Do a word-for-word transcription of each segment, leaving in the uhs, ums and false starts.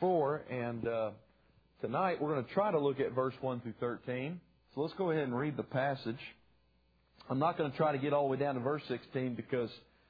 four, and uh, tonight we're going to try to look at verse one through thirteen. So let's go ahead and read the passage. I'm not going to try to get all the way down to verse sixteen because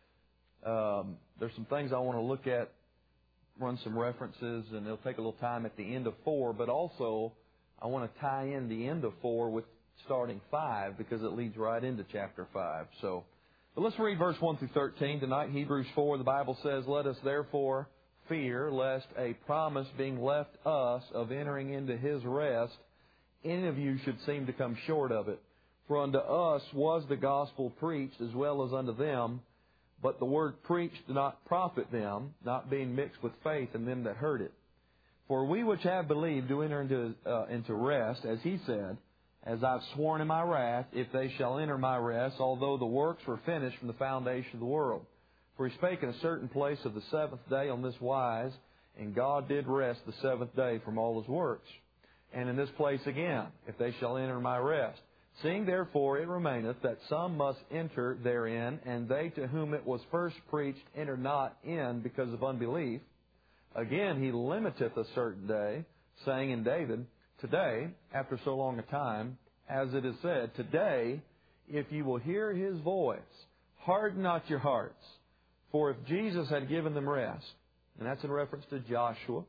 um, there's some things I want to look at, run some references, and it'll take a little time at the end of four. But also, I want to tie in the end of four with starting five because it leads right into chapter five. So, but let's read verse one through thirteen tonight. Hebrews four, the Bible says, "Let us therefore fear, lest a promise being left us of entering into His rest, any of you should seem to come short of it. For unto us was the gospel preached as well as unto them, but the word preached did not profit them, not being mixed with faith in them that heard it. For we which have believed do enter into, uh, into rest, as He said, As I've sworn in my wrath, if they shall enter my rest, although the works were finished from the foundation of the world. For He spake in a certain place of the seventh day on this wise, and God did rest the seventh day from all His works. And in this place again, if they shall enter my rest. Seeing therefore it remaineth that some must enter therein, and they to whom it was first preached enter not in because of unbelief. Again He limiteth a certain day, saying in David, Today, after so long a time, as it is said, Today, if you will hear His voice, harden not your hearts. For if Jesus had given them rest," and that's in reference to Joshua,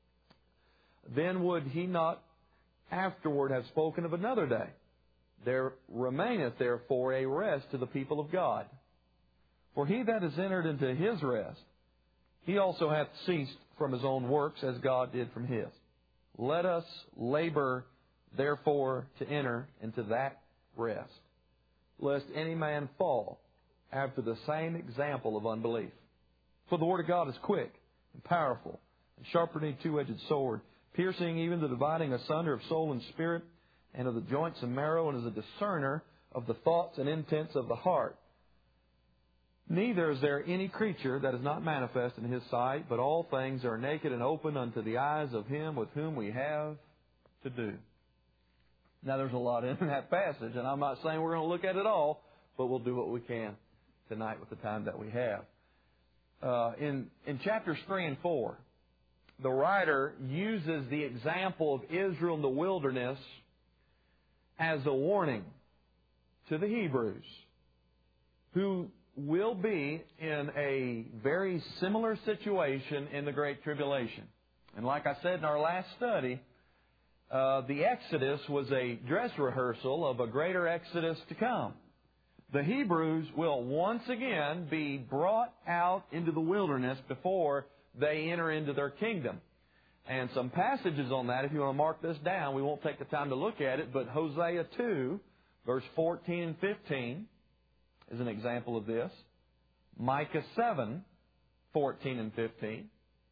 "then would He not afterward have spoken of another day? There remaineth therefore a rest to the people of God. For he that is entered into His rest, he also hath ceased from his own works, as God did from His. Let us labor therefore to enter into that rest, lest any man fall after the same example of unbelief. For the Word of God is quick and powerful, and sharper than any two-edged sword, piercing even the dividing asunder of soul and spirit, and of the joints and marrow, and is a discerner of the thoughts and intents of the heart. Neither is there any creature that is not manifest in His sight, but all things are naked and open unto the eyes of Him with whom we have to do." Now there's a lot in that passage, and I'm not saying we're going to look at it all, but we'll do what we can tonight with the time that we have. Uh, in, in chapters three and four, the writer uses the example of Israel in the wilderness as a warning to the Hebrews, who will be in a very similar situation in the Great Tribulation. And like I said in our last study, uh, the Exodus was a dress rehearsal of a greater Exodus to come. The Hebrews will once again be brought out into the wilderness before they enter into their kingdom. And some passages on that, if you want to mark this down, we won't take the time to look at it, but Hosea two, verse fourteen and fifteen is an example of this. Micah seven, fourteen and fifteen.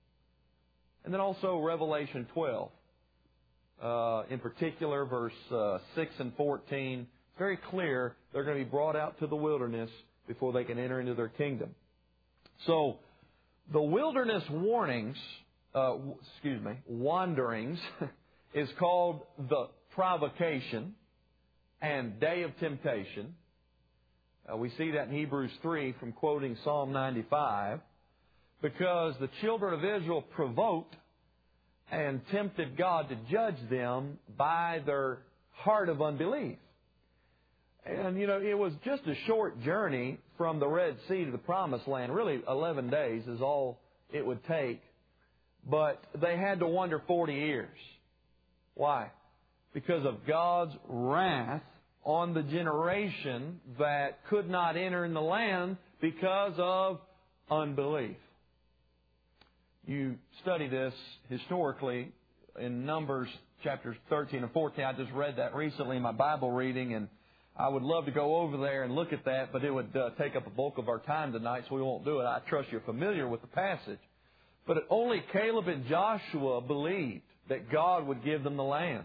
And then also Revelation twelve. Uh, in particular, verse uh, six and fourteen. It's very clear they're going to be brought out to the wilderness before they can enter into their kingdom. So, the wilderness warnings, uh, excuse me, wanderings, is called the provocation and day of temptation. Uh, we see that in Hebrews three from quoting Psalm ninety-five, because the children of Israel provoked and tempted God to judge them by their heart of unbelief. And, you know, it was just a short journey from the Red Sea to the Promised Land. Really, eleven days is all it would take. But they had to wander forty years. Why? Because of God's wrath on the generation that could not enter in the land because of unbelief. You study this historically in Numbers chapters thirteen and fourteen. I just read that recently in my Bible reading, and I would love to go over there and look at that, but it would uh, take up a bulk of our time tonight, so we won't do it. I trust you're familiar with the passage. But only Caleb and Joshua believed that God would give them the land.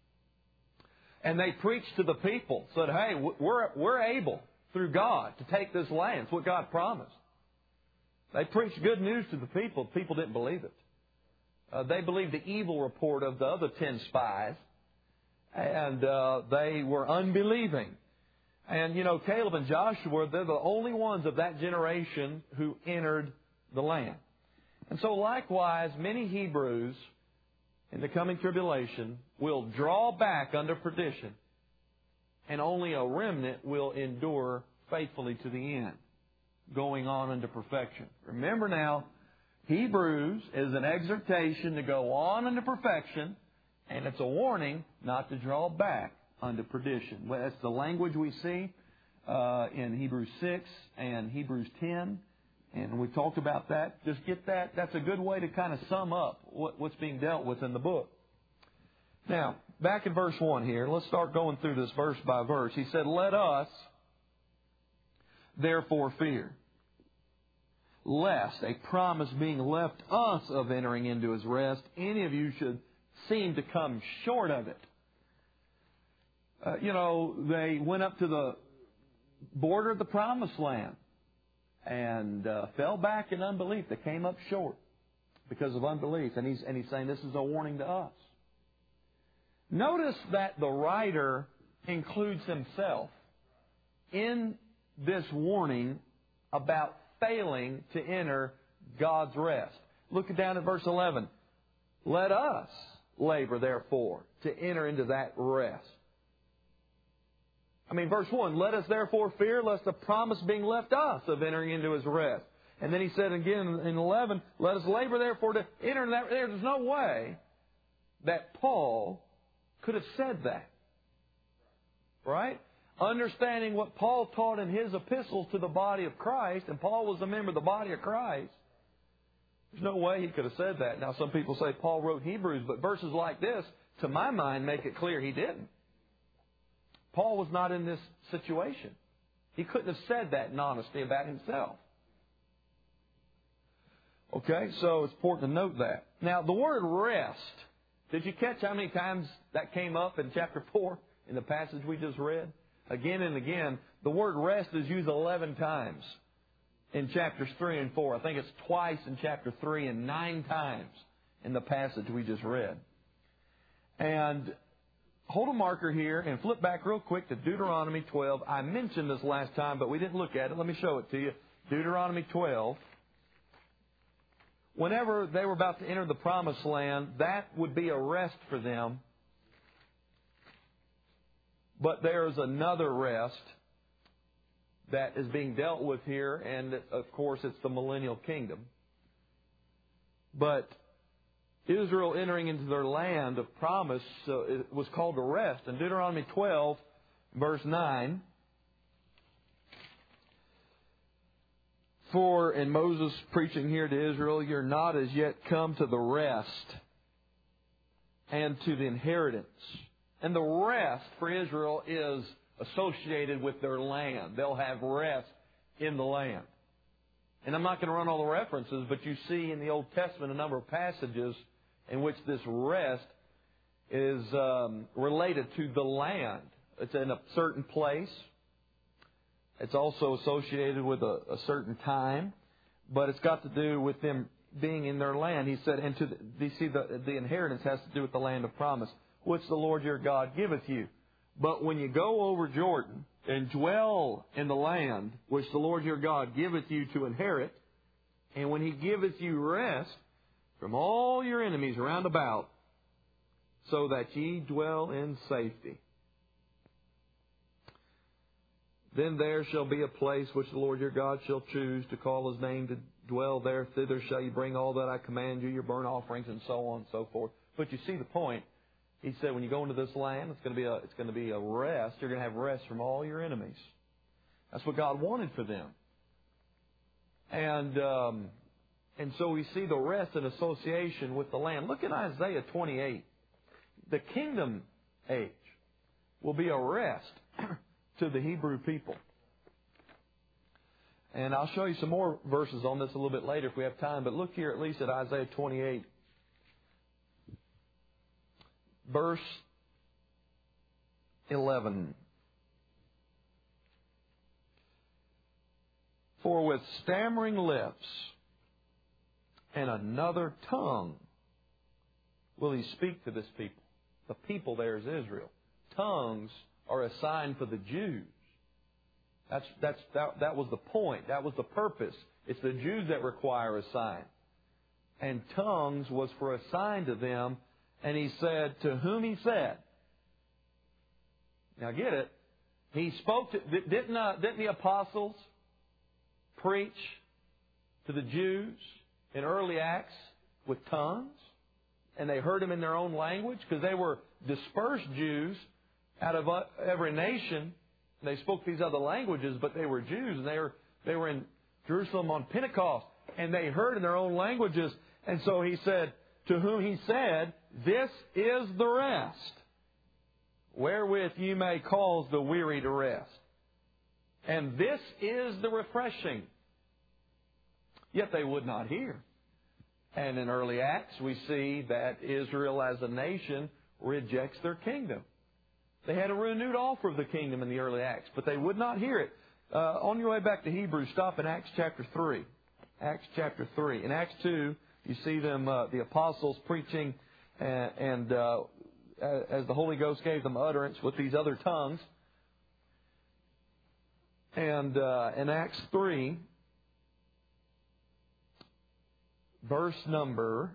And they preached to the people, said, hey, we're, we're able, through God, to take this land. It's what God promised. They preached good news to the people. People didn't believe it. Uh, they believed the evil report of the other ten spies, and uh, they were unbelieving. And, you know, Caleb and Joshua, they're the only ones of that generation who entered the land. And so likewise, many Hebrews in the coming tribulation will draw back under perdition, and only a remnant will endure faithfully to the end, going on unto perfection. Remember now, Hebrews is an exhortation to go on unto perfection, and it's a warning not to draw back unto perdition. That's the language we see uh, in Hebrews six and Hebrews ten, and we talked about that. Just get that. That's a good way to kind of sum up what, what's being dealt with in the book. Now, back in verse one here, let's start going through this verse by verse. He said, "Let us therefore fear, lest a promise being left us of entering into His rest, any of you should seem to come short of it." Uh, you know, they went up to the border of the Promised Land and uh, fell back in unbelief. They came up short because of unbelief. And he's, and he's saying this is a warning to us. Notice that the writer includes himself in this warning about failing to enter God's rest. Look down at verse eleven. "Let us labor, therefore, to enter into that rest." I mean, verse one, "Let us therefore fear, lest the promise being left us of entering into His rest." And then he said again in eleven, "Let us labor, therefore, to enter into that." There's no way that Paul could have said that. Right? Understanding what Paul taught in his epistles to the body of Christ, and Paul was a member of the body of Christ, there's no way he could have said that. Now, some people say Paul wrote Hebrews, but verses like this, to my mind, make it clear he didn't. Paul was not in this situation. He couldn't have said that in honesty about himself. Okay, so it's important to note that. Now, the word rest, did you catch how many times that came up in chapter four in the passage we just read? Again and again, the word rest is used eleven times in chapters three and four. I think it's twice in chapter three and nine times in the passage we just read. And hold a marker here and flip back real quick to Deuteronomy twelve. I mentioned this last time, but we didn't look at it. Let me show it to you. Deuteronomy twelve. Whenever they were about to enter the Promised Land, that would be a rest for them. But there's another rest that is being dealt with here, and of course it's the millennial kingdom. But Israel entering into their land of promise uh, it was called a rest. In Deuteronomy twelve, verse nine, "For," and Moses preaching here to Israel, "you're not as yet come to the rest and to the inheritance." And the rest for Israel is associated with their land. They'll have rest in the land. And I'm not going to run all the references, but you see in the Old Testament a number of passages in which this rest is um, related to the land. It's in a certain place. It's also associated with a, a certain time, but it's got to do with them being in their land. He said, and to the, you see, the, the inheritance has to do with the land of promise, which the Lord your God giveth you. But when you go over Jordan and dwell in the land which the Lord your God giveth you to inherit, and when He giveth you rest from all your enemies round about, so that ye dwell in safety, then there shall be a place which the Lord your God shall choose to call His name to dwell there. Thither shall you bring all that I command you, your burnt offerings, and so on and so forth. But you see the point. He said, when you go into this land, it's going to be a, it's going to be a rest. You're going to have rest from all your enemies. That's what God wanted for them. And um, and so we see the rest in association with the land. Look at Isaiah twenty-eight. The kingdom age will be a rest to the Hebrew people. And I'll show you some more verses on this a little bit later if we have time. But look here at least at Isaiah twenty-eight. Verse eleven. "For with stammering lips and another tongue will He speak to this people." The people there is Israel. Tongues are a sign for the Jews. That's, that's, that, that was the point. That was the purpose. It's the Jews that require a sign. And tongues was for a sign to them And he said, to whom he said. Now get it. He spoke to, didn't, uh, didn't the apostles preach to the Jews in early Acts with tongues? And they heard him in their own language because they were dispersed Jews out of every nation. They spoke these other languages, but they were Jews, and they were they were in Jerusalem on Pentecost, and they heard in their own languages. And so he said, to whom he said, this is the rest, wherewith you may cause the weary to rest. And this is the refreshing. Yet they would not hear. And in early Acts, we see that Israel as a nation rejects their kingdom. They had a renewed offer of the kingdom in the early Acts, but they would not hear it. Uh, on your way back to Hebrews, stop in Acts chapter three. Acts chapter three. In Acts two, you see them, uh, the apostles preaching, and, and uh, as the Holy Ghost gave them utterance with these other tongues. And uh, in Acts three, verse number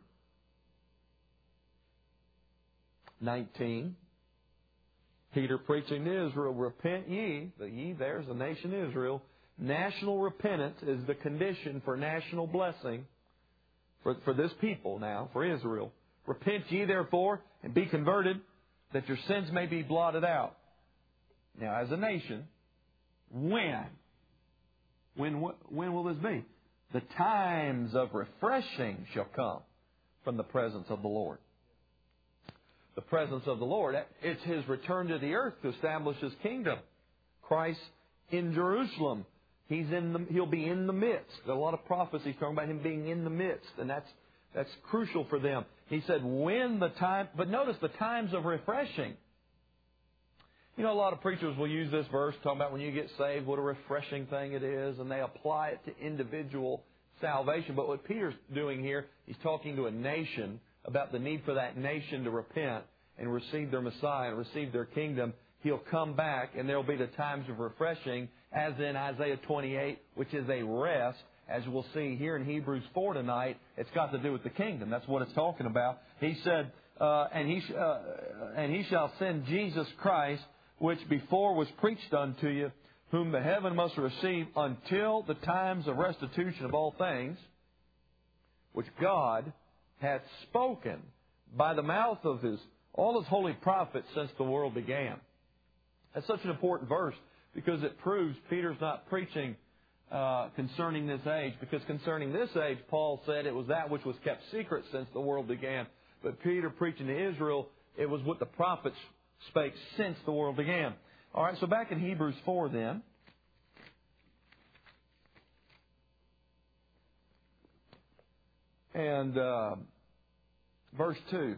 nineteen, Peter preaching to Israel, repent ye, the ye there's the nation Israel. National repentance is the condition for national blessing for, for this people now, for Israel. Repent ye therefore and be converted, that your sins may be blotted out. Now, as a nation, when? When, when will this be? The times of refreshing shall come from the presence of the Lord. The presence of the Lord, it's His return to the earth to establish His kingdom. Christ in Jerusalem, He's in the, He'll be in the midst. There are a lot of prophecies talking about Him being in the midst, and that's that's crucial for them. He said, when the time, but notice the times of refreshing. You know, a lot of preachers will use this verse, talking about when you get saved, what a refreshing thing it is, and they apply it to individual salvation. But what Peter's doing here, he's talking to a nation about the need for that nation to repent and receive their Messiah and receive their kingdom. He'll come back, and there will be the times of refreshing, as in Isaiah twenty-eight, which is a rest. As we'll see here in Hebrews four tonight, it's got to do with the kingdom. That's what it's talking about. He said, uh, and, he sh- uh, and he shall send Jesus Christ, which before was preached unto you, whom the heaven must receive until the times of restitution of all things, which God hath spoken by the mouth of His all His holy prophets since the world began. That's such an important verse because it proves Peter's not preaching uh, concerning this age. Because concerning this age, Paul said it was that which was kept secret since the world began. But Peter preaching to Israel, it was what the prophets spake since the world began. All right, so back in Hebrews four then. And uh, verse two.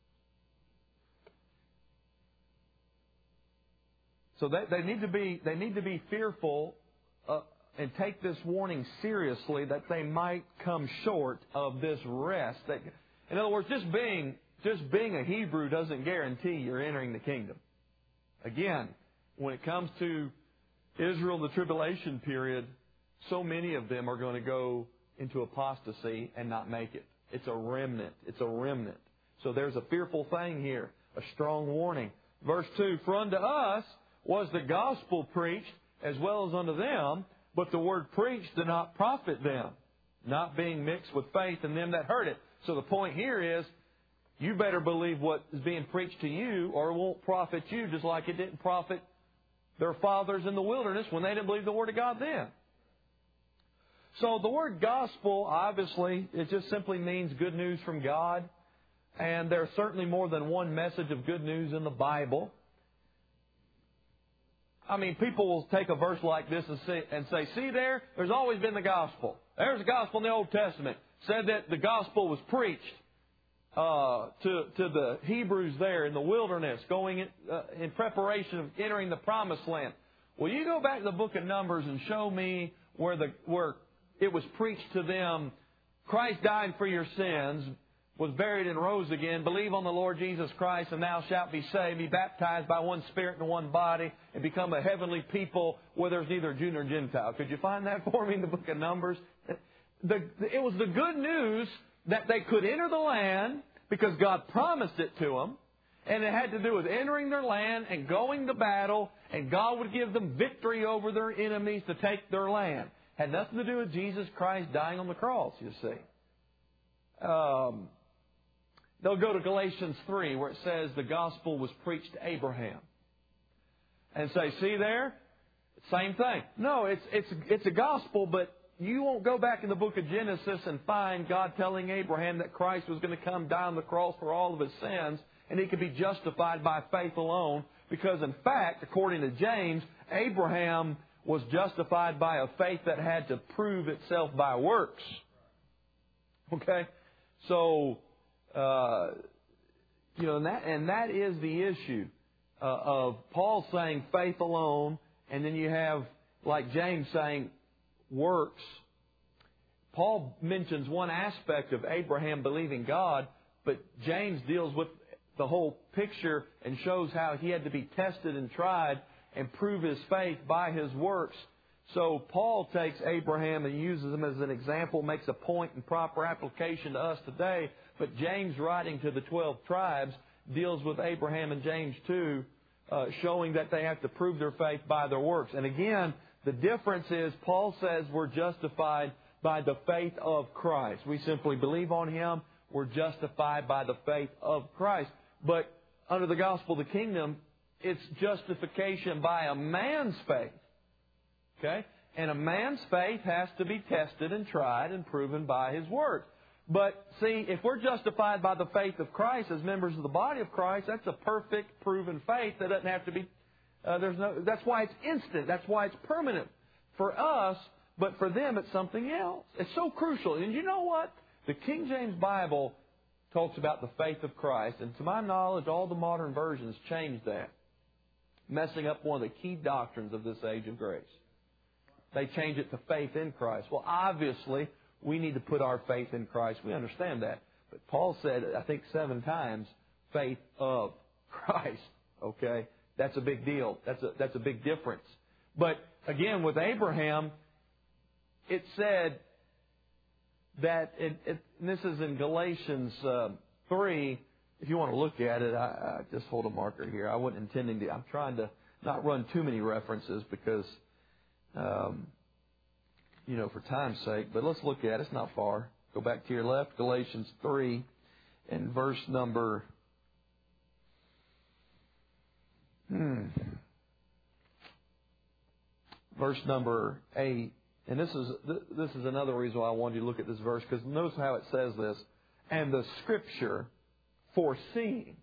So they, they need to be they need to be fearful uh, and take this warning seriously that they might come short of this rest. That, in other words, just being just being a Hebrew doesn't guarantee you're entering the kingdom. Again, when it comes to Israel, the tribulation period, so many of them are going to go into apostasy and not make it. It's a remnant. It's a remnant. So there's a fearful thing here, a strong warning. Verse two, for unto us was the gospel preached as well as unto them, but the word preached did not profit them, not being mixed with faith in them that heard it. So the point here is, you better believe what is being preached to you, or it won't profit you, just like it didn't profit their fathers in the wilderness when they didn't believe the Word of God then. So the word gospel, obviously, it just simply means good news from God. And there's certainly more than one message of good news in the Bible. I mean, people will take a verse like this and say, and say, see there, there's always been the gospel. There's the gospel in the Old Testament. Said that the gospel was preached uh, to, to the Hebrews there in the wilderness, going in, uh, in preparation of entering the promised land. Well, you go back to the book of Numbers and show me where the where it was preached to them, Christ died for your sins, was buried and rose again. Believe on the Lord Jesus Christ and thou shalt be saved. Be baptized by one Spirit and one body and become a heavenly people where there's neither Jew nor Gentile. Could you find that for me in the book of Numbers? The, it was the good news that they could enter the land because God promised it to them. And it had to do with entering their land and going to battle, and God would give them victory over their enemies to take their land. Had nothing to do with Jesus Christ dying on the cross, you see. Um, they'll go to Galatians three, where it says the gospel was preached to Abraham. And say, see there? Same thing. No, it's, it's, it's a gospel, but you won't go back in the book of Genesis and find God telling Abraham that Christ was going to come die on the cross for all of his sins, and he could be justified by faith alone. Because in fact, according to James, Abraham was justified by a faith that had to prove itself by works. Okay? So, uh, you know, and that, and that is the issue uh, of Paul saying faith alone, and then you have, like James saying, works. Paul mentions one aspect of Abraham believing God, but James deals with the whole picture and shows how he had to be tested and tried and prove his faith by his works. So Paul takes Abraham and uses him as an example, makes a point and proper application to us today. But James, writing to the twelve tribes, deals with Abraham and James too, uh, showing that they have to prove their faith by their works. And again, the difference is Paul says we're justified by the faith of Christ. We simply believe on Him. We're justified by the faith of Christ. But under the gospel of the kingdom, it's justification by a man's faith. Okay? And a man's faith has to be tested and tried and proven by his works. But see, if we're justified by the faith of Christ as members of the body of Christ, that's a perfect, proven faith that doesn't have to be. Uh, there's no. That's why it's instant. That's why it's permanent for us. But for them, it's something else. It's so crucial. And you know what? The King James Bible talks about the faith of Christ, and to my knowledge, all the modern versions changed that, messing up one of the key doctrines of this age of grace. They change it to faith in Christ. Well, obviously, we need to put our faith in Christ. We understand that. But Paul said, I think seven times, faith of Christ. Okay? That's a big deal. That's a, that's a big difference. But again, with Abraham, it said that, it, it, and this is in Galatians uh, three. If you want to look at it, I, I just hold a marker here. I wasn't intending to. I'm trying to not run too many references because, um, you know, for time's sake. But let's look at it. It's not far. Go back to your left, Galatians three, and verse number. Hmm. Verse number eight. And this is this is another reason why I wanted you to look at this verse, because notice how it says this. And the Scripture foreseeing.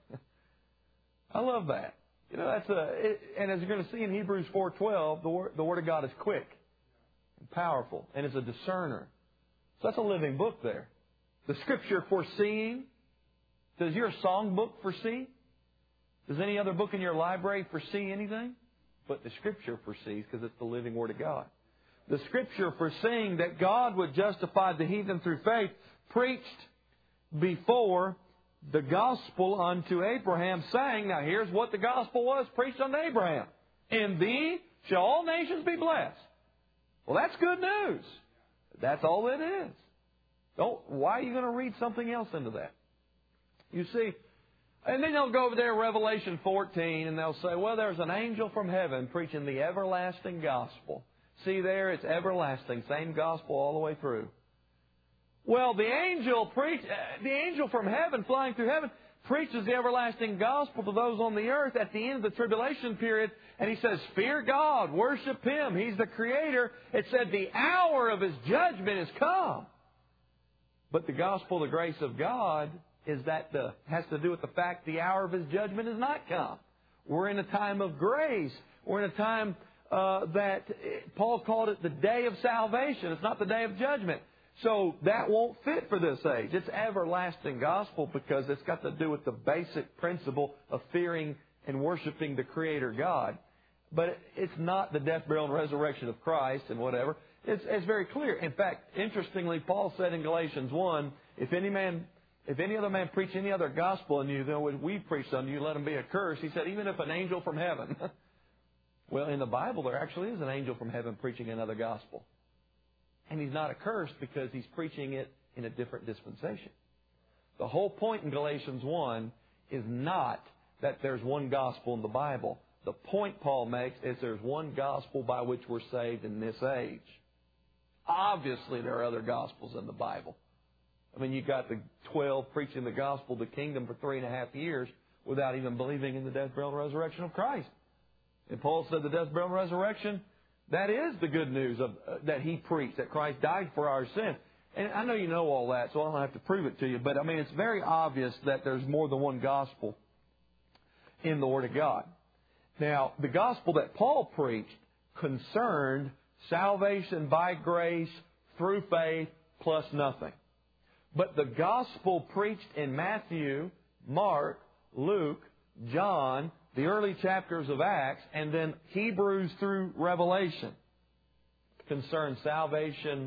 I love that. You know, that's a. It, and as you're going to see in Hebrews four twelve, the word, the Word of God is quick and powerful, and it's a discerner. So that's a living book there. The Scripture foreseeing. Does your songbook foresee? Does any other book in your library foresee anything? But the Scripture foresees, because it's the living Word of God. The Scripture foreseeing that God would justify the heathen through faith, preached before the gospel unto Abraham, saying, now here's what the gospel was preached unto Abraham. In thee shall all nations be blessed. Well, that's good news. That's all it is. Don't, why are you going to read something else into that? You see, and then they'll go over there, Revelation fourteen, and they'll say, well, there's an angel from heaven preaching the everlasting gospel. See there, it's everlasting, same gospel all the way through. Well, the angel preach, the angel from heaven, flying through heaven, preaches the everlasting gospel to those on the earth at the end of the tribulation period, and he says, fear God, worship Him, He's the Creator. It said the hour of His judgment has come. But the gospel, the grace of God, is that the has to do with the fact the hour of His judgment has not come. We're in a time of grace. We're in a time uh, that Paul called it the day of salvation. It's not the day of judgment. So that won't fit for this age. It's everlasting gospel because it's got to do with the basic principle of fearing and worshiping the Creator God. But it's not the death, burial, and resurrection of Christ and whatever. It's, it's very clear. In fact, interestingly, Paul said in Galatians one, if any man, if any other man preach any other gospel in you than what we preached unto you, let him be accursed. He said, even if an angel from heaven. Well, in the Bible, there actually is an angel from heaven preaching another gospel. And he's not accursed because he's preaching it in a different dispensation. The whole point in Galatians one is not that there's one gospel in the Bible. The point Paul makes is there's one gospel by which we're saved in this age. Obviously, there are other gospels in the Bible. I mean, you've got the twelve preaching the gospel of the kingdom for three and a half years without even believing in the death, burial, and resurrection of Christ. And Paul said the death, burial, and resurrection, that is the good news of, uh, that he preached, that Christ died for our sins. And I know you know all that, so I don't have to prove it to you. But, I mean, it's very obvious that there's more than one gospel in the Word of God. Now, the gospel that Paul preached concerned salvation by grace through faith plus nothing. But the gospel preached in Matthew, Mark, Luke, John, the early chapters of Acts, and then Hebrews through Revelation concern salvation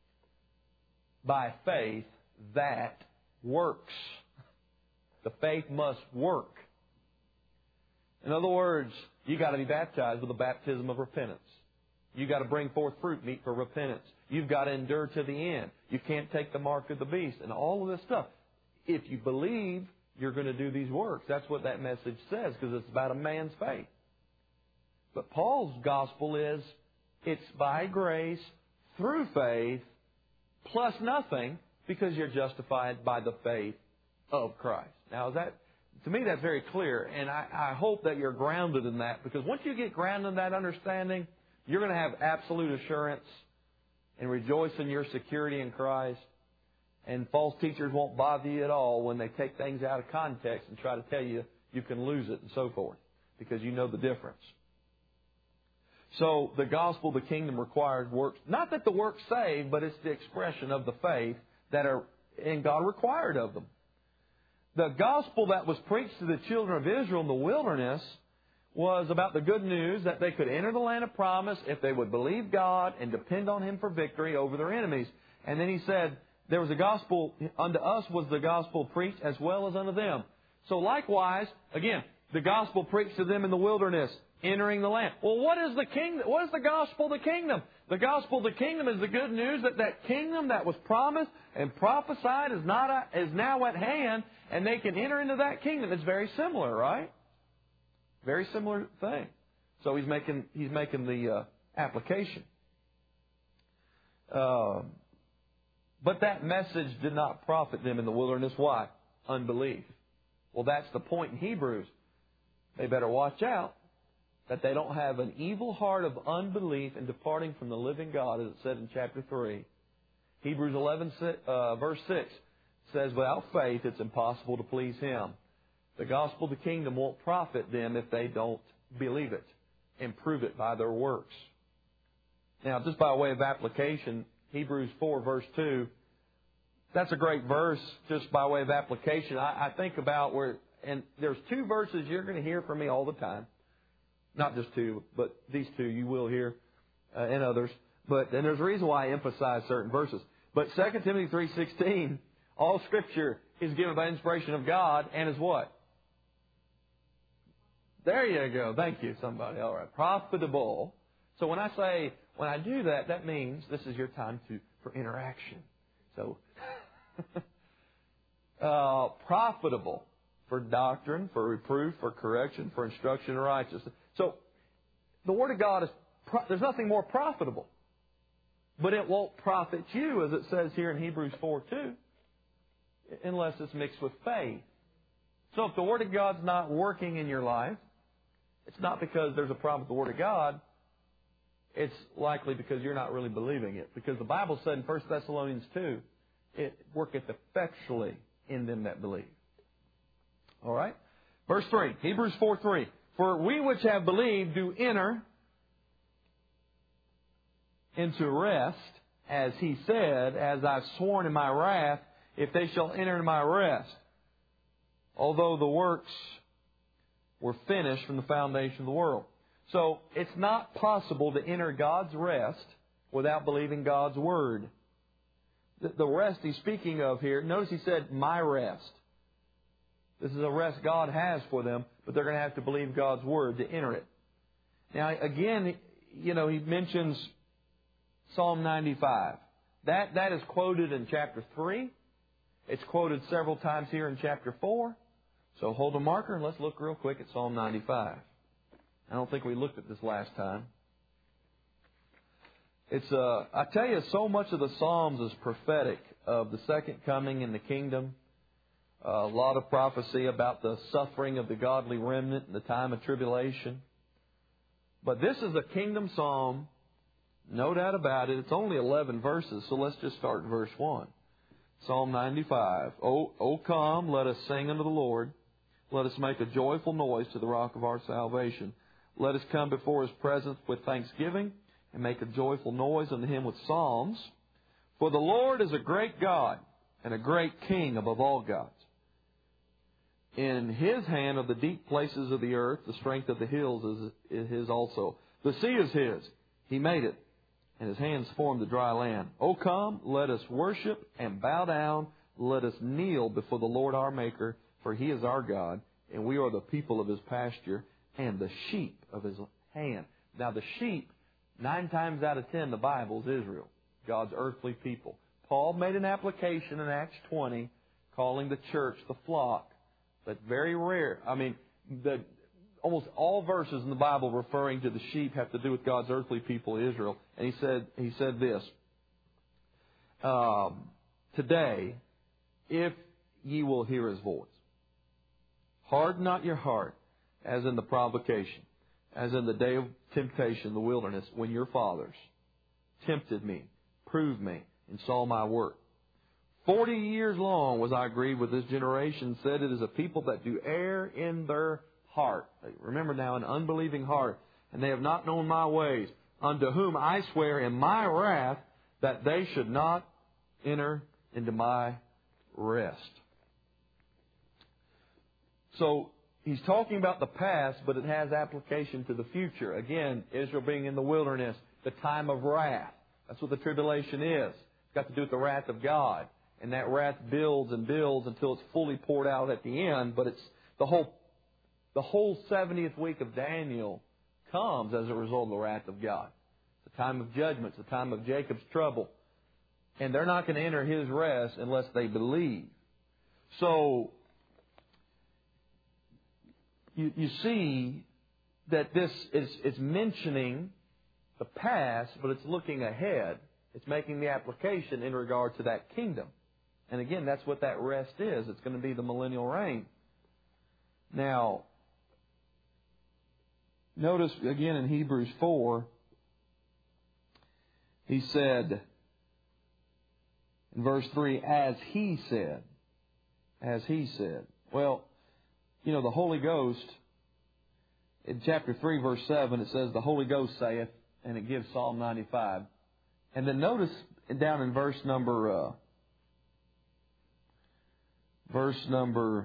by faith that works. The faith must work. In other words, you got to be baptized with a baptism of repentance. You got to bring forth fruit meet for repentance. You've got to endure to the end. You can't take the mark of the beast and all of this stuff. If you believe, you're going to do these works. That's what that message says, because it's about a man's faith. But Paul's gospel is, it's by grace, through faith, plus nothing, because you're justified by the faith of Christ. Now, that, to me, that's very clear, and I, I hope that you're grounded in that, because once you get grounded in that understanding, you're going to have absolute assurance and rejoice in your security in Christ. And false teachers won't bother you at all when they take things out of context and try to tell you you can lose it and so forth, because you know the difference. So the gospel of the kingdom requires works. Not that the works save, but it's the expression of the faith that are in God required of them. The gospel that was preached to the children of Israel in the wilderness was about the good news that they could enter the land of promise if they would believe God and depend on Him for victory over their enemies. And then He said, there was a gospel, unto us was the gospel preached as well as unto them. So likewise, again, the gospel preached to them in the wilderness, entering the land. Well, what is the kingdom? What is the gospel of the kingdom? The gospel of the kingdom is the good news that that kingdom that was promised and prophesied is not a, is now at hand, and they can enter into that kingdom. It's very similar, right? Very similar thing. So he's making he's making the uh, application. Uh, but that message did not profit them in the wilderness. Why? Unbelief. Well, that's the point in Hebrews. They better watch out that they don't have an evil heart of unbelief and departing from the living God, as it said in chapter three. Hebrews eleven, uh, verse six says, without faith it's impossible to please Him. The gospel of the kingdom won't profit them if they don't believe it and prove it by their works. Now, just by way of application, Hebrews four, verse two, that's a great verse just by way of application. I, I think about where, and there's two verses you're going to hear from me all the time. Not just two, but these two you will hear, uh, and others. But and there's a reason why I emphasize certain verses. But Second Timothy three sixteen, all Scripture is given by inspiration of God and is what? There you go. Thank you, somebody. All right. Profitable. So when I say, when I do that, that means this is your time to for interaction. So, uh, profitable for doctrine, for reproof, for correction, for instruction in righteousness. So, the Word of God is, there's nothing more profitable. But it won't profit you, as it says here in Hebrews four two, unless it's mixed with faith. So if the Word of God's not working in your life, it's not because there's a problem with the Word of God. It's likely because you're not really believing it. Because the Bible said in First Thessalonians two, it worketh effectually in them that believe. All right? Verse three, Hebrews four three. For we which have believed do enter into rest, as He said, as I've sworn in my wrath, if they shall enter into my rest. Although the works were finished from the foundation of the world. So it's not possible to enter God's rest without believing God's Word. The, the rest He's speaking of here, notice He said, my rest. This is a rest God has for them, but they're going to have to believe God's Word to enter it. Now, again, you know, He mentions Psalm ninety-five. That, that is quoted in chapter three. It's quoted several times here in chapter four. So hold a marker and let's look real quick at Psalm ninety-five. I don't think we looked at this last time. It's uh, I tell you, so much of the Psalms is prophetic of the second coming in the kingdom. Uh, a lot of prophecy about the suffering of the godly remnant in the time of tribulation. But this is a kingdom psalm, no doubt about it. It's only eleven verses, so let's just start in verse one. Psalm ninety-five. O, o come, let us sing unto the Lord. Let us make a joyful noise to the rock of our salvation. Let us come before His presence with thanksgiving and make a joyful noise unto Him with psalms. For the Lord is a great God and a great King above all gods. In His hand are the deep places of the earth. The strength of the hills is, is His also. The sea is His. He made it, and His hands formed the dry land. O come, let us worship and bow down. Let us kneel before the Lord our Maker, for He is our God, and we are the people of His pasture and the sheep of His hand. Now the sheep, nine times out of ten, the Bible is Israel, God's earthly people. Paul made an application in Acts twenty, calling the church the flock. But very rare. I mean, the, almost all verses in the Bible referring to the sheep have to do with God's earthly people, Israel. And he said, he said this, um, today, if ye will hear His voice, harden not your heart, as in the provocation, as in the day of temptation in the wilderness, when your fathers tempted me, proved me, and saw my work. Forty years long was I grieved with this generation, said it is a people that do err in their heart. Remember now, an unbelieving heart. And they have not known my ways, unto whom I swear in my wrath that they should not enter into my rest. So he's talking about the past, but it has application to the future. Again, Israel being in the wilderness, the time of wrath. That's what the tribulation is. It's got to do with the wrath of God. And that wrath builds and builds until it's fully poured out at the end. But it's the whole the whole seventieth week of Daniel comes as a result of the wrath of God. It's the time of judgment. It's the time of Jacob's trouble. And they're not going to enter His rest unless they believe. So you, you see that this is it's mentioning the past, but it's looking ahead. It's making the application in regard to that kingdom. And again, that's what that rest is. It's going to be the millennial reign. Now, notice again in Hebrews four, he said in verse three, as He said. As He said. Well, you know, the Holy Ghost, in chapter three, verse seven, it says, the Holy Ghost saith, and it gives Psalm ninety-five. And then notice down in verse number uh, verse number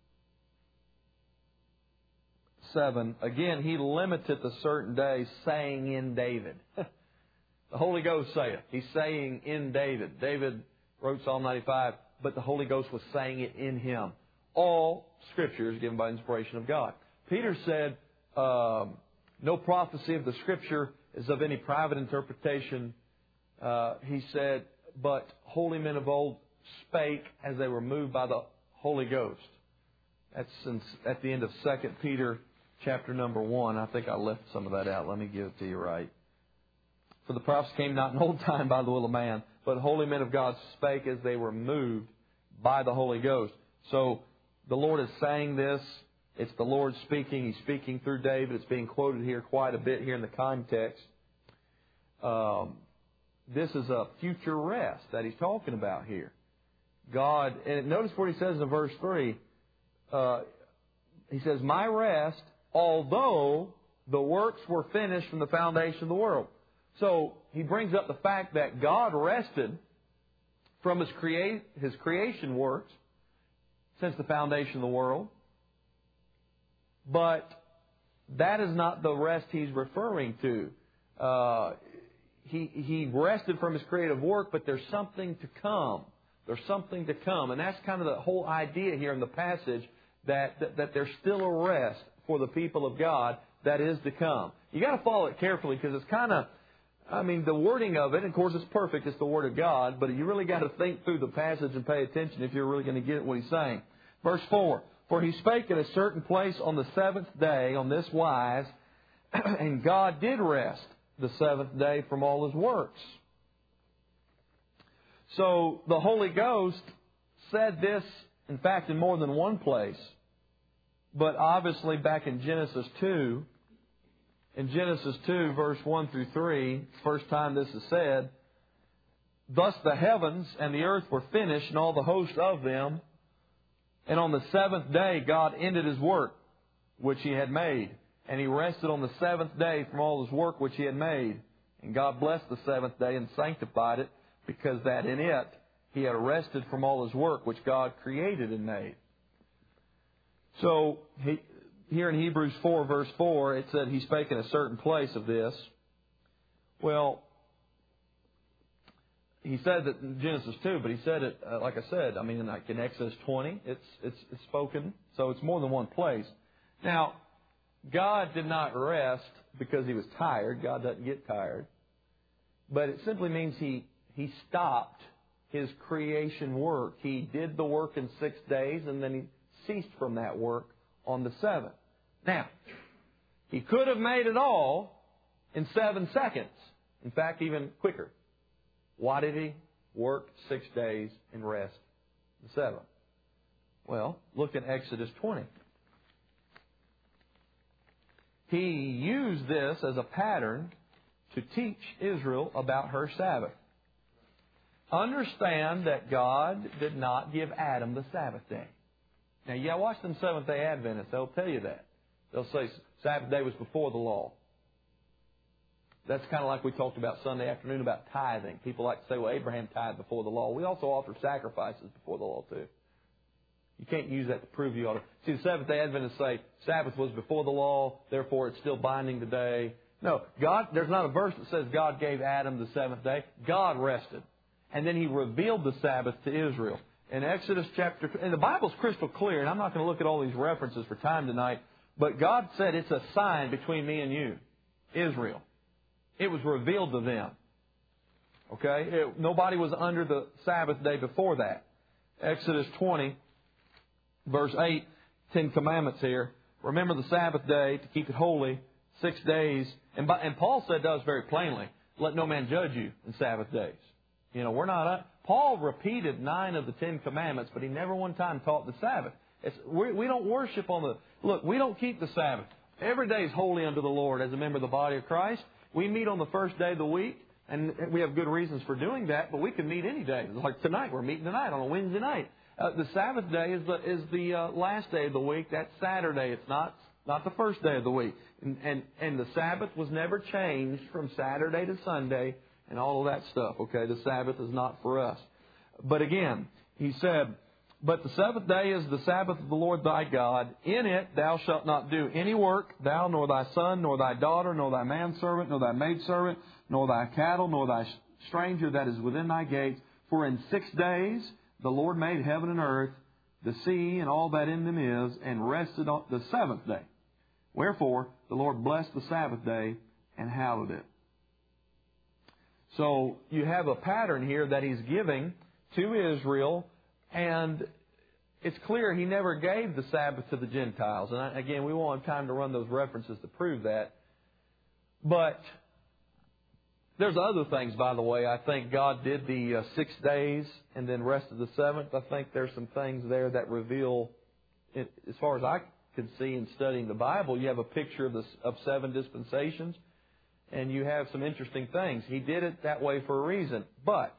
seven, again, He limiteth a certain day, saying in David. The Holy Ghost saith. He's saying in David. David wrote Psalm ninety-five, but the Holy Ghost was saying it in him. All Scripture is given by inspiration of God. Peter said, um, no prophecy of the Scripture is of any private interpretation. Uh, he said, but holy men of old spake as they were moved by the Holy Ghost. That's in, at the end of Second Peter chapter number one. I think I left some of that out. Let me give it to you right. For the prophets came not in old time by the will of man, but holy men of God spake as they were moved by the Holy Ghost. So the Lord is saying this. It's the Lord speaking. He's speaking through David. It's being quoted here quite a bit here in the context. Um, this is a future rest that He's talking about here. God, and notice what He says in verse three. Uh, he says, my rest, although the works were finished from the foundation of the world. So he brings up the fact that God rested from His, create, his creation works since the foundation of the world. But that is not the rest He's referring to. Uh, he, he rested from His creative work, but there's something to come. There's something to come. And that's kind of the whole idea here in the passage, that, that, that there's still a rest for the people of God that is to come. You got to follow it carefully, because it's kind of, I mean, the wording of it, of course, it's perfect. It's the Word of God. But you really got to think through the passage and pay attention if you're really going to get what he's saying. Verse four. For he spake at a certain place on the seventh day on this wise, and God did rest the seventh day from all His works. So the Holy Ghost said this, in fact, in more than one place. But obviously back in Genesis two, in Genesis two, verse one through three, first time this is said, thus the heavens and the earth were finished, and all the host of them. And on the seventh day God ended His work which He had made. And He rested on the seventh day from all His work which He had made. And God blessed the seventh day and sanctified it, because that in it He had rested from all His work which God created and made. So, he, here in Hebrews four, verse four, it said He spake in a certain place of this. Well, He said that in Genesis two, but He said it, uh, like I said, I mean, like in Exodus twenty, it's, it's, it's spoken. So it's more than one place. Now, God did not rest because He was tired. God doesn't get tired. But it simply means He, he stopped His creation work. He did the work in six days, and then He ceased from that work on the seventh. Now, He could have made it all in seven seconds. In fact, even quicker. Why did He work six days and rest the seventh? Well, look at Exodus twenty. He used this as a pattern to teach Israel about her Sabbath. Understand that God did not give Adam the Sabbath day. Now, yeah, watch them Seventh-day Adventists. They'll tell you that. They'll say Sabbath day was before the law. That's kind of like we talked about Sunday afternoon about tithing. People like to say, well, Abraham tithed before the law. We also offer sacrifices before the law, too. You can't use that to prove you ought to. See, the Seventh-day Adventists say Sabbath was before the law, therefore it's still binding today. No, God. There's not a verse that says God gave Adam the seventh day. God rested. And then He revealed the Sabbath to Israel. In Exodus chapter, and the Bible's crystal clear, and I'm not going to look at all these references for time tonight, but God said it's a sign between me and you, Israel. It was revealed to them. Okay? It, nobody was under the Sabbath day before that. Exodus twenty, verse eight, Ten Commandments here. Remember the Sabbath day to keep it holy, six days. And, by, and Paul said to us very plainly, let no man judge you in Sabbath days. You know, we're not... Uh, Paul repeated nine of the Ten Commandments, but he never one time taught the Sabbath. It's, we, we don't worship on the... Look, we don't keep the Sabbath. Every day is holy unto the Lord as a member of the body of Christ. We meet on the first day of the week, and we have good reasons for doing that, but we can meet any day. Like tonight, we're meeting tonight on a Wednesday night. Uh, the Sabbath day is the is the uh, last day of the week. That's Saturday. It's not not the first day of the week. And, and and the Sabbath was never changed from Saturday to Sunday and all of that stuff. Okay, the Sabbath is not for us. But again, he said, but the seventh day is the Sabbath of the Lord thy God. In it thou shalt not do any work, thou nor thy son, nor thy daughter, nor thy manservant, nor thy maidservant, nor thy cattle, nor thy stranger that is within thy gates. For in six days the Lord made heaven and earth, the sea, and all that in them is, and rested on the seventh day. Wherefore the Lord blessed the Sabbath day and hallowed it. So you have a pattern here that He's giving to Israel, and it's clear He never gave the Sabbath to the Gentiles. And again, we won't have time to run those references to prove that. But there's other things, by the way. I think God did the uh, six days and then rested the seventh. I think there's some things there that reveal, it, as far as I can see in studying the Bible, you have a picture of, the, of seven dispensations, and you have some interesting things. He did it that way for a reason. But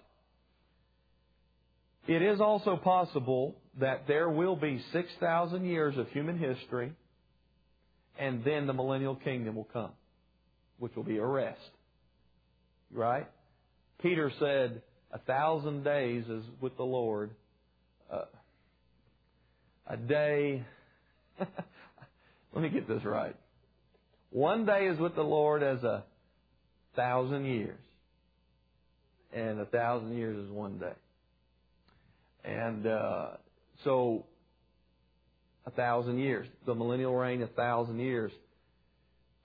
it is also possible that there will be six thousand years of human history, and then the millennial kingdom will come, which will be a rest. Right? Peter said, a thousand days is with the Lord. Uh, a day... Let me get this right. One day is with the Lord as a thousand years. And a thousand years is one day. And uh, so, a thousand years. The millennial reign, a thousand years.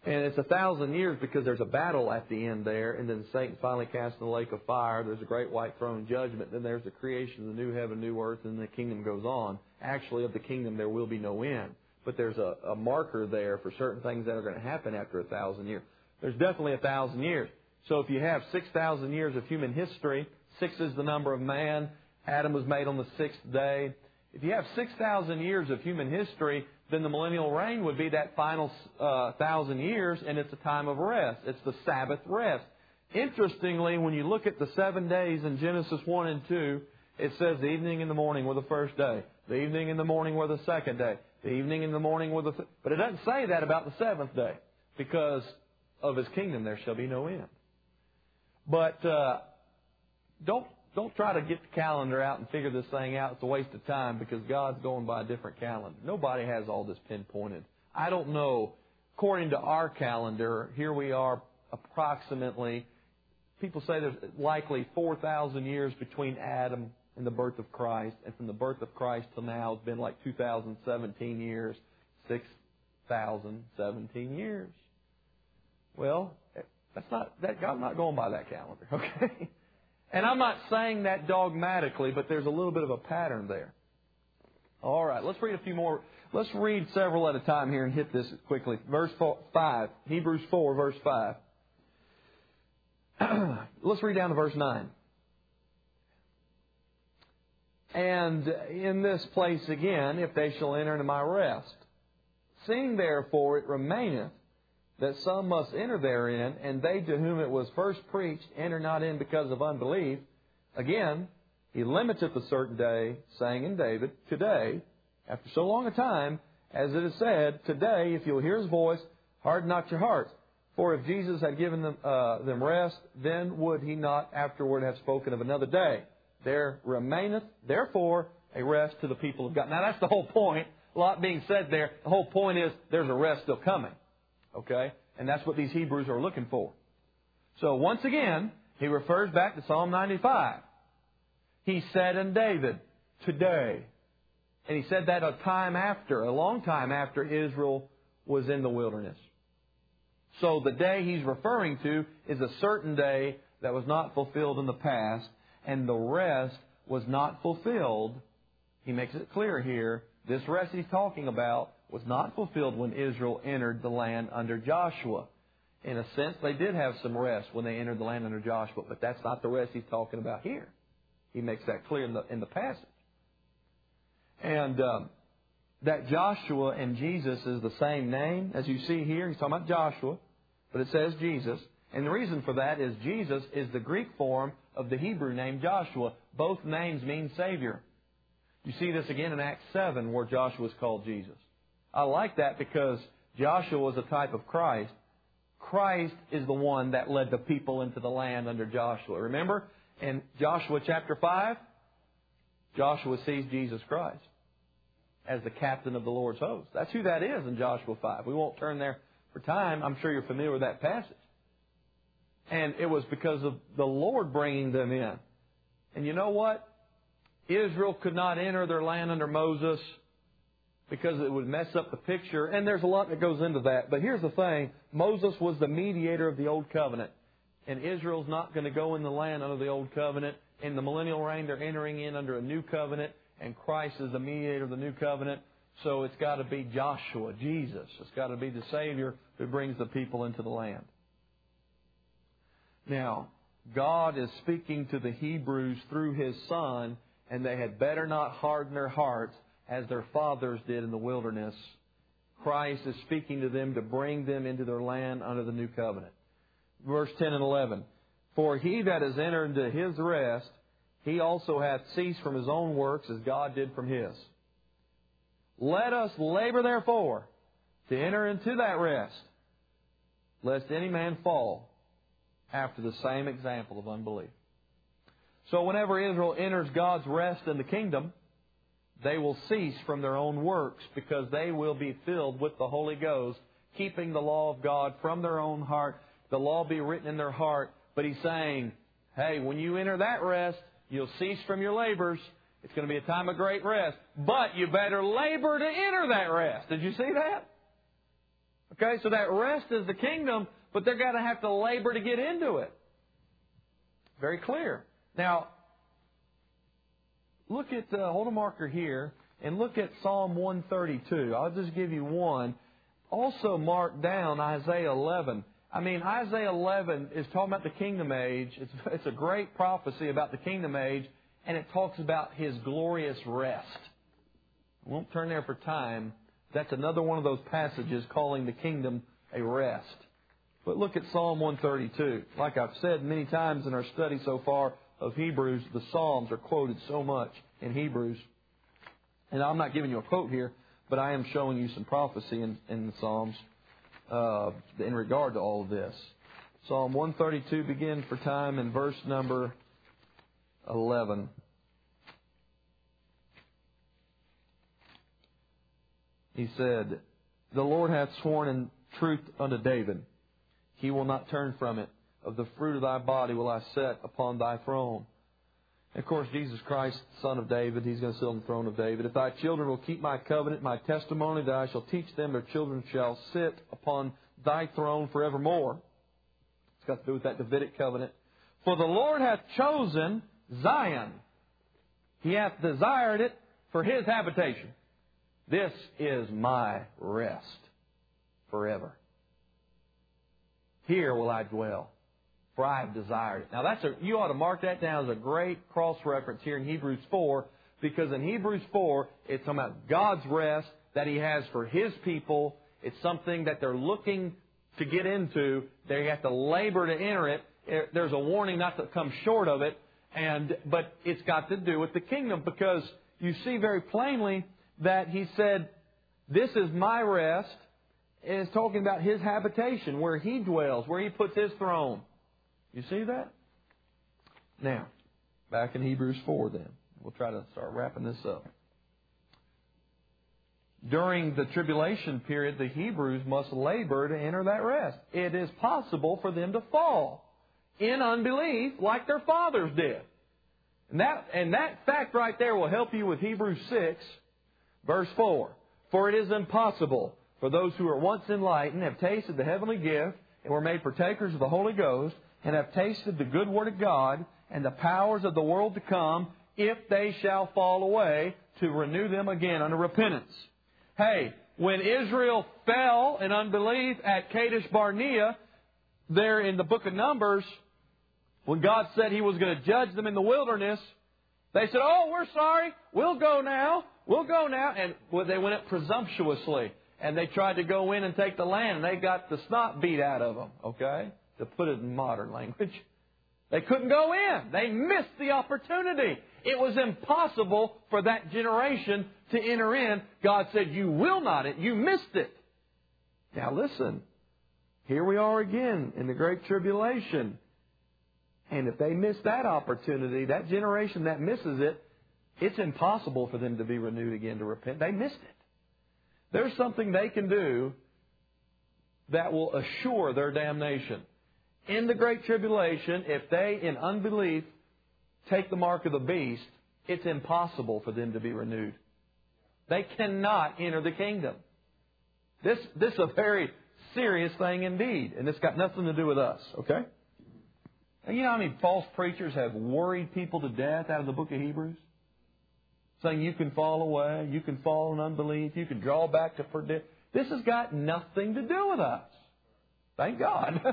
And it's a thousand years because there's a battle at the end there, and then Satan finally cast in the lake of fire. There's a great white throne judgment. Then there's the creation of the new heaven, new earth, and the kingdom goes on. Actually, of the kingdom there will be no end. But there's a, a marker there for certain things that are going to happen after a thousand years. There's definitely a thousand years. So if you have six thousand years of human history, six is the number of man. Adam was made on the sixth day. If you have six thousand years of human history, then the millennial reign would be that final uh, thousand years, and it's a time of rest. It's the Sabbath rest. Interestingly, when you look at the seven days in Genesis one and two, it says the evening and the morning were the first day. The evening and the morning were the second day. The evening and the morning were the... Th- but it doesn't say that about the seventh day, because of His kingdom there shall be no end. But uh, don't... Don't try to get the calendar out and figure this thing out. It's a waste of time because God's going by a different calendar. Nobody has all this pinpointed. I don't know. According to our calendar, here we are approximately, people say there's likely four thousand years between Adam and the birth of Christ. And from the birth of Christ till now, it's been like two thousand seventeen years, six thousand seventeen years. Well, that's not, that God's not going by that calendar, okay? And I'm not saying that dogmatically, but there's a little bit of a pattern there. All right, let's read a few more. Let's read several at a time here and hit this quickly. Verse four, five, Hebrews four, verse five. Let's read down to verse nine. And in this place again, if they shall enter into my rest, seeing therefore it remaineth that some must enter therein, and they to whom it was first preached enter not in because of unbelief. Again, He limiteth a certain day, saying in David, today, after so long a time, as it is said, today, if you'll hear His voice, harden not your hearts. For if Jesus had given them, uh, them rest, then would He not afterward have spoken of another day. There remaineth, therefore, a rest to the people of God. Now, that's the whole point. A lot being said there. The whole point is there's a rest still coming. Okay? And that's what these Hebrews are looking for. So once again, he refers back to Psalm ninety-five. He said in David, today. And he said that a time after, a long time after Israel was in the wilderness. So the day he's referring to is a certain day that was not fulfilled in the past, and the rest was not fulfilled. He makes it clear here, this rest he's talking about was not fulfilled when Israel entered the land under Joshua. In a sense, they did have some rest when they entered the land under Joshua, but that's not the rest he's talking about here. He makes that clear in the, in the passage. And um, that Joshua and Jesus is the same name, as you see here. He's talking about Joshua, but it says Jesus. And the reason for that is Jesus is the Greek form of the Hebrew name Joshua. Both names mean Savior. You see this again in Acts seven where Joshua is called Jesus. I like that because Joshua was a type of Christ. Christ is the one that led the people into the land under Joshua. Remember in Joshua chapter five, Joshua sees Jesus Christ as the captain of the Lord's host. That's who that is in Joshua five. We won't turn there for time. I'm sure you're familiar with that passage. And it was because of the Lord bringing them in. And you know what? Israel could not enter their land under Moses because it would mess up the picture. And there's a lot that goes into that. But here's the thing. Moses was the mediator of the Old Covenant. And Israel's not going to go in the land under the Old Covenant. In the millennial reign, they're entering in under a new covenant. And Christ is the mediator of the new covenant. So it's got to be Joshua, Jesus. It's got to be the Savior who brings the people into the land. Now, God is speaking to the Hebrews through His Son, and they had better not harden their hearts as their fathers did in the wilderness. Christ is speaking to them to bring them into their land under the new covenant. Verse ten and eleven. For he that is entered into his rest, he also hath ceased from his own works as God did from His. Let us labor therefore to enter into that rest, lest any man fall after the same example of unbelief. So whenever Israel enters God's rest in the kingdom, they will cease from their own works because they will be filled with the Holy Ghost, keeping the law of God from their own heart. The law be written in their heart. But He's saying, hey, when you enter that rest, you'll cease from your labors. It's going to be a time of great rest. But you better labor to enter that rest. Did you see that? Okay, so that rest is the kingdom, but they're going to have to labor to get into it. Very clear. Now, look at, uh, hold a marker here, and look at Psalm one thirty-two. I'll just give you one. Also mark down Isaiah eleven. I mean, Isaiah eleven is talking about the kingdom age. It's, it's a great prophecy about the kingdom age, and it talks about His glorious rest. I won't turn there for time. That's another one of those passages calling the kingdom a rest. But look at Psalm one thirty-two. Like I've said many times in our study so far of Hebrews, the Psalms are quoted so much in Hebrews. And I'm not giving you a quote here, but I am showing you some prophecy in, in the Psalms uh, in regard to all of this. Psalm one thirty-two, begin for time in verse number eleven. He said, "The Lord hath sworn in truth unto David. He will not turn from it. Of the fruit of thy body will I set upon thy throne." And of course, Jesus Christ, Son of David, He's going to sit on the throne of David. "If thy children will keep my covenant, my testimony that I shall teach them, their children shall sit upon thy throne forevermore." It's got to do with that Davidic covenant. "For the Lord hath chosen Zion. He hath desired it for His habitation. This is my rest forever. Here will I dwell, for I have desired it." Now, that's a, you ought to mark that down as a great cross-reference here in Hebrews four, because in Hebrews four, it's talking about God's rest that He has for His people. It's something that they're looking to get into. They have to labor to enter it. There's a warning not to come short of it, and but it's got to do with the kingdom, because you see very plainly that He said, "This is my rest." And it's talking about His habitation, where He dwells, where He puts His throne. You see that? Now, back in Hebrews four then. We'll try to start wrapping this up. During the tribulation period, the Hebrews must labor to enter that rest. It is possible for them to fall in unbelief like their fathers did. And that, and that fact right there will help you with Hebrews six, verse four. "For it is impossible for those who are once enlightened, have tasted the heavenly gift, and were made partakers of the Holy Ghost, and have tasted the good word of God, and the powers of the world to come, if they shall fall away, to renew them again unto repentance." Hey, when Israel fell in unbelief at Kadesh Barnea, there in the book of Numbers, when God said He was going to judge them in the wilderness, they said, "Oh, we're sorry. We'll go now. We'll go now." And they went up presumptuously. And they tried to go in and take the land, and they got the snot beat out of them, okay? To put it in modern language. They couldn't go in. They missed the opportunity. It was impossible for that generation to enter in. God said, "You will not. You missed it." Now listen. Here we are again in the Great Tribulation. And if they miss that opportunity, that generation that misses it, it's impossible for them to be renewed again to repent. They missed it. There's something they can do that will assure their damnation. In the Great Tribulation, if they, in unbelief, take the mark of the beast, it's impossible for them to be renewed. They cannot enter the kingdom. This, this is a very serious thing indeed, and it's got nothing to do with us, okay? And you know how many false preachers have worried people to death out of the book of Hebrews? Saying you can fall away, you can fall in unbelief, you can draw back to perdition. This has got nothing to do with us. Thank God.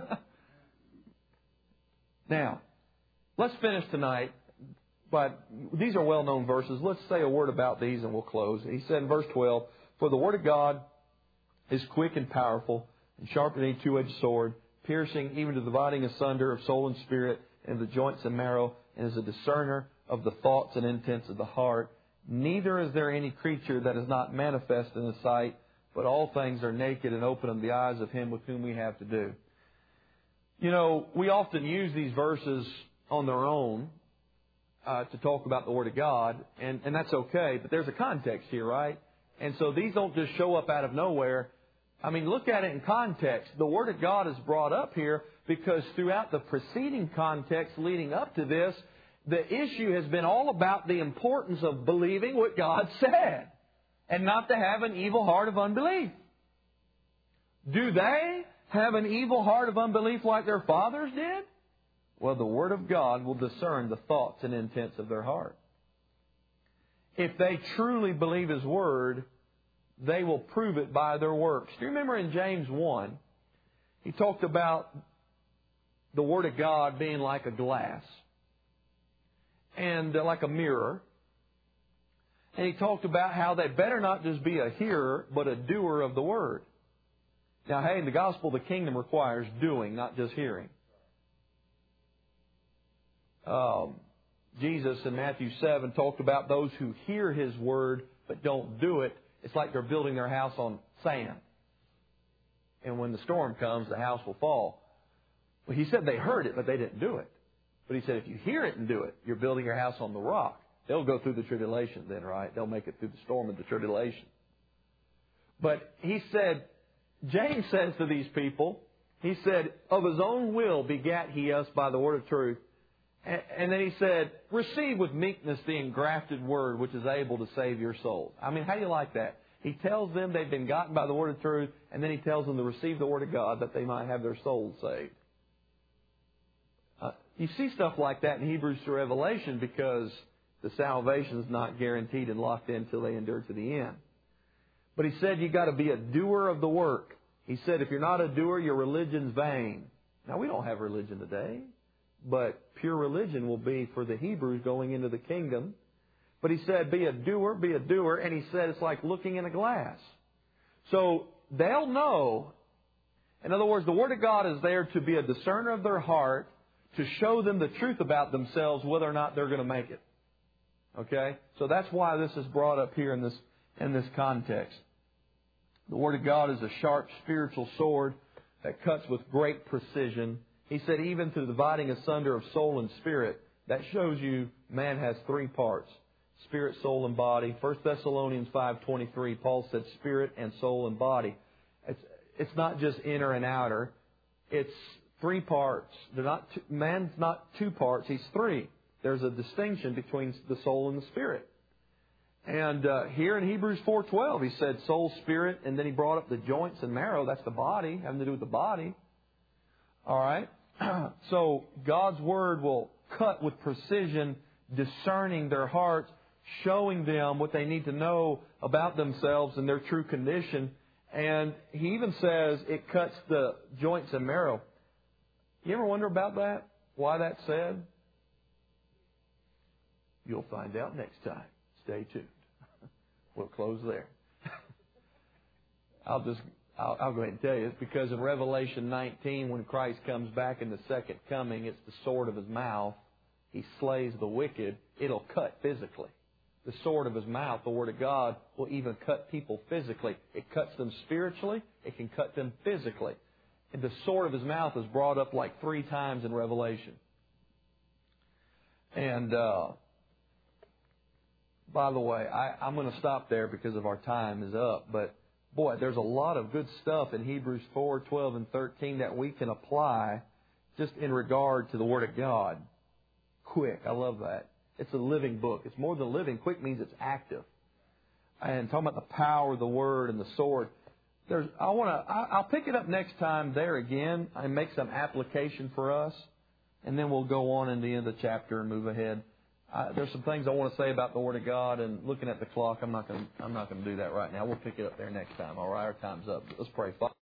Now, let's finish tonight. But these are well-known verses. Let's say a word about these and we'll close. He said in verse twelve, "For the word of God is quick and powerful, and sharper than any two-edged sword, piercing even to the dividing asunder of soul and spirit, and the joints and marrow, and is a discerner of the thoughts and intents of the heart. Neither is there any creature that is not manifest in His sight, but all things are naked and open in the eyes of Him with whom we have to do." You know, we often use these verses on their own uh, to talk about the Word of God, and, and that's okay, but there's a context here, right? And so these don't just show up out of nowhere. I mean, look at it in context. The Word of God is brought up here because throughout the preceding context leading up to this, the issue has been all about the importance of believing what God said and not to have an evil heart of unbelief. Do they have an evil heart of unbelief like their fathers did? Well, the Word of God will discern the thoughts and intents of their heart. If they truly believe His Word, they will prove it by their works. Do you remember in James one, he talked about the Word of God being like a glass and uh, like a mirror. And he talked about how they better not just be a hearer, but a doer of the Word. Now, hey, in the gospel, the kingdom requires doing, not just hearing. Um, Jesus in Matthew seven talked about those who hear His Word but don't do it. It's like they're building their house on sand. And when the storm comes, the house will fall. Well, He said they heard it, but they didn't do it. But He said if you hear it and do it, you're building your house on the rock. They'll go through the tribulation then, right? They'll make it through the storm of the tribulation. But He said, James says to these people, he said, of His own will begat He us by the word of truth. And then He said, receive with meekness the engrafted word which is able to save your souls. I mean, how do you like that? He tells them they've been gotten by the word of truth, and then He tells them to receive the word of God that they might have their souls saved. Uh, you see stuff like that in Hebrews to Revelation because the salvation is not guaranteed and locked in until they endure to the end. But He said you've got to be a doer of the work. He said if you're not a doer, your religion's vain. Now, we don't have religion today. But pure religion will be for the Hebrews going into the kingdom. But He said, be a doer, be a doer. And He said it's like looking in a glass. So they'll know. In other words, the Word of God is there to be a discerner of their heart, to show them the truth about themselves, whether or not they're going to make it. Okay? So that's why this is brought up here in this, in this context. The Word of God is a sharp spiritual sword that cuts with great precision. He said even to the dividing asunder of soul and spirit. That shows you man has three parts. Spirit, soul, and body. First Thessalonians five twenty-three, Paul said spirit and soul and body. It's, it's not just inner and outer. It's three parts. They're not two, man's not two parts. He's three. There's a distinction between the soul and the spirit. And uh, here in Hebrews four twelve, he said soul, spirit, and then he brought up the joints and marrow. That's the body, having to do with the body. All right? So God's Word will cut with precision, discerning their hearts, showing them what they need to know about themselves and their true condition. And He even says it cuts the joints and marrow. You ever wonder about that? Why that's said? You'll find out next time. Stay tuned. We'll close there. I'll just... I'll, I'll go ahead and tell you, it's because in Revelation nineteen, when Christ comes back in the second coming, it's the sword of His mouth. He slays the wicked. It'll cut physically. The sword of His mouth, the Word of God, will even cut people physically. It cuts them spiritually. It can cut them physically. And the sword of His mouth is brought up like three times in Revelation. And, uh, by the way, I, I'm going to stop there because of our time is up, but boy, there's a lot of good stuff in Hebrews four, twelve, and thirteen that we can apply just in regard to the Word of God. Quick, I love that. It's a living book. It's more than living. Quick means it's active. And talking about the power of the Word and the sword. There's, I want to. I'll pick it up next time there again and make some application for us, and then we'll go on in the end of the chapter and move ahead. Uh, there's some things I want to say about the Word of God, and looking at the clock, I'm not going. I'm not going to do that right now. We'll pick it up there next time. All right, our time's up. Let's pray.